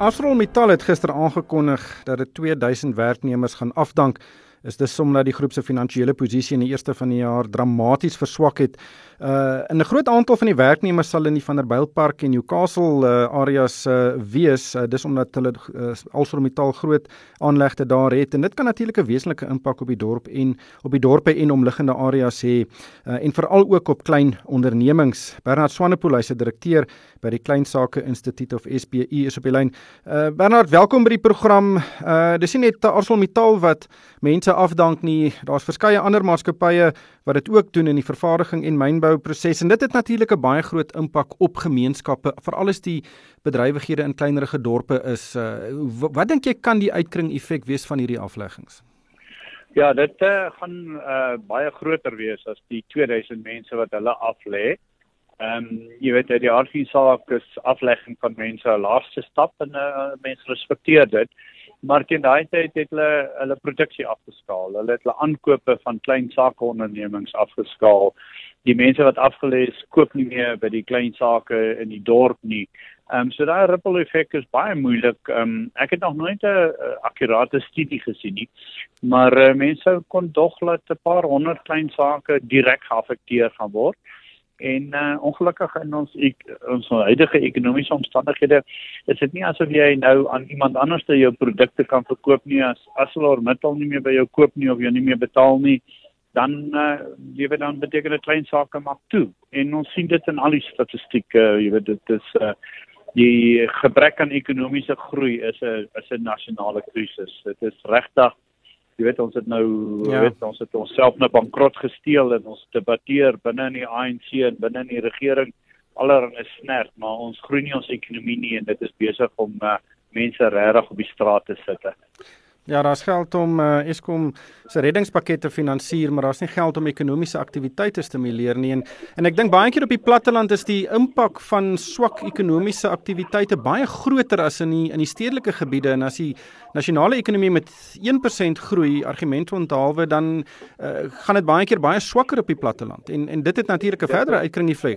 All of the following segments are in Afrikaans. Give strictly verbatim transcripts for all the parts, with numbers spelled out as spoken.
ArcelorMittal het gister aangekondig dat dit tweeduisend werknemers gaan afdank. Is dis omdat die groep se finansiële posisie in die eerste van die jaar dramaties verswak het. Uh, en 'n groot aantal van die werknemers sal in die Vanderbijlpark en Newcastle uh, areas uh, wees. Uh, dis omdat hulle uh, ArcelorMittal groot aanlegte daar het. En dit kan natuurlik 'n wesenlike impak op die dorp en op die dorpe en omliggende areas hê. Uh, en veral ook op klein ondernemings. Bernard Swanepoel, hy's 'n direkteur by die Klein Sake Instituut of S P I is op die lyn. Uh, Bernard, welkom by die program. Uh, dis nie net ArcelorMittal wat mense afdank nie, daar's verskeie ander maatskappye wat dit ook doen in die vervaardiging en mynbouproses en dit het natuurlik 'n baie groot impak op gemeenskappe, veral as die bedrywighede in kleinerige dorpe is. Uh, wat, wat dink jy kan die uitkring effek wees van hierdie afleggings? Ja, dit uh, gaan uh, baie groter wees as die tweeduisend mense wat hulle aflê. Ehm um, jy weet uit die aard van die saak is aflegging van mense 'n laaste stap en uh, mense respekteer dit. Maar teen daai tyd het hulle hulle produksie afgeskaal. Hulle het hulle aankope van klein sakeondernemings afgeskaal. Die mense wat afgelê is, koop nie meer by die klein sake in die dorp nie. Ehm um, so daai ripple effek is baie moeilik. Ehm um, ek het nog nooit 'n uh, akkurate studie gesien nie, maar uh, mense kon dog dat 'n paar honderd klein sake direk geaffekteer gaan word. En uh, ongelukkig in ons ons huidige ekonomiese omstandighede is dit nie asof jy nou aan iemand anders te jou produkte kan verkoop nie. As ArcelorMittal nie meer by jou koop nie of jy nie meer betaal nie, dan uh, jy weet dan beteken dit klein sake maak toe. En ons sien dit in al die statistieke, uh, jy weet dit is uh, die gebrek aan ekonomiese groei is 'n is 'n nasionale krisis. Dit is regtig. Jy weet ons het nou ja. weet ons het onsself nou bankrot gesteel en ons debatteer binne in die A N C en binne in die regering allerlei snert, maar ons groei nie ons ekonomie nie en dit is besig om uh, mense regtig op die straat te sit. Ja, daar's geld om uh, Eskom se reddingspakket te finansier, maar daar's nie geld om ekonomiese aktiwiteite te stimuleer nie. En, en ek dink baie keer op die platteland is die impak van swak ekonomiese aktiwiteite baie groter as in die in die stedelike gebiede. En as die nasionale ekonomie met een persent groei, argumente onthaalwe, dan uh, gaan dit baie keer baie swakker op die platteland. En en dit het natuurlik 'n verdere uitkring effek.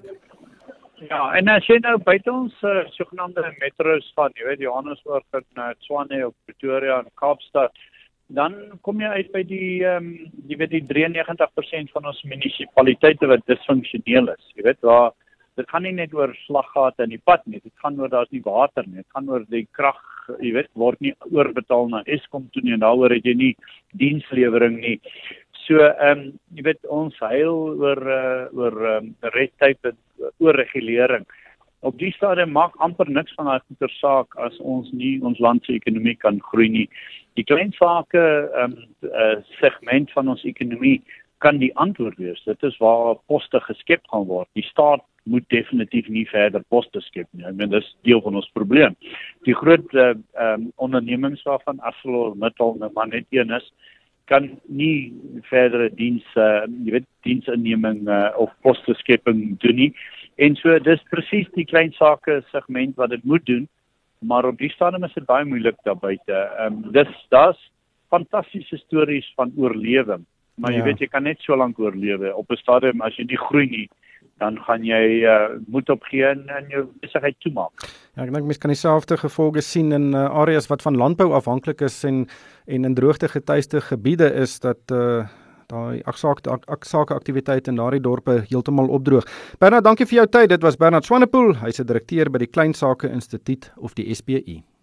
Ja, en as jy nou buite ons uh, sogenaamde metros van, jy weet Johannesburg en uh, Tshwane of Pretoria en Kaapstad, dan kom jy uit by die um, jy weet die drieënnegentig persent van ons munisipaliteite wat disfunksioneel is. Jy weet waar dit gaan nie net oor slaggate in die pad nie, dit gaan oor daar's nie water nie, dit gaan oor die krag, jy weet, word nie oorbetaal na Eskom toe nie en daaroor het jy nie dienslewering nie. So ehm um, jy weet ons huil oor uh, oor um, red tape en oor regulering. Op die stadium maak amper niks van daai goeie saak as ons nie ons land se ekonomie kan groei nie. Die klein sake ehm um, uh, segment van ons ekonomie kan die antwoord wees. Dit is waar poste geskep gaan word. Die staat moet definitief nie verder poste skep nie. Ek meen dis deel van ons probleem. Die groot uh, um, ondernemings waarvan ArcelorMittal nou maar net een is, kan nie verdere diens, uh, jy weet, diensinneming uh, of posteskepping doen nie. En so, dis presies die klein sake segment wat dit moet doen, maar op die stadium is dit baie moeilik daar buite. Um, dis, daar's fantastiese stories van oorlewing, maar ja. Jy weet, jy kan net so lank oorlewe. Op 'n stadium, as jy nie groei nie, dan gaan jy uh, moed opgee en, en jou besigheid toemaak. Ja, ek dink mens kan dieselfde gevolge sien in uh, areas wat van landbou afhanklik is en en in droogte getuiste gebiede is dat uh, daai sake aktiwiteite in daardie dorpe heeltemal opdroog. Bernard, dankie vir jou tyd. Dit was Bernard Swanepoel. Hy's 'n direkteur by die Klein Sake Instituut of die S P I.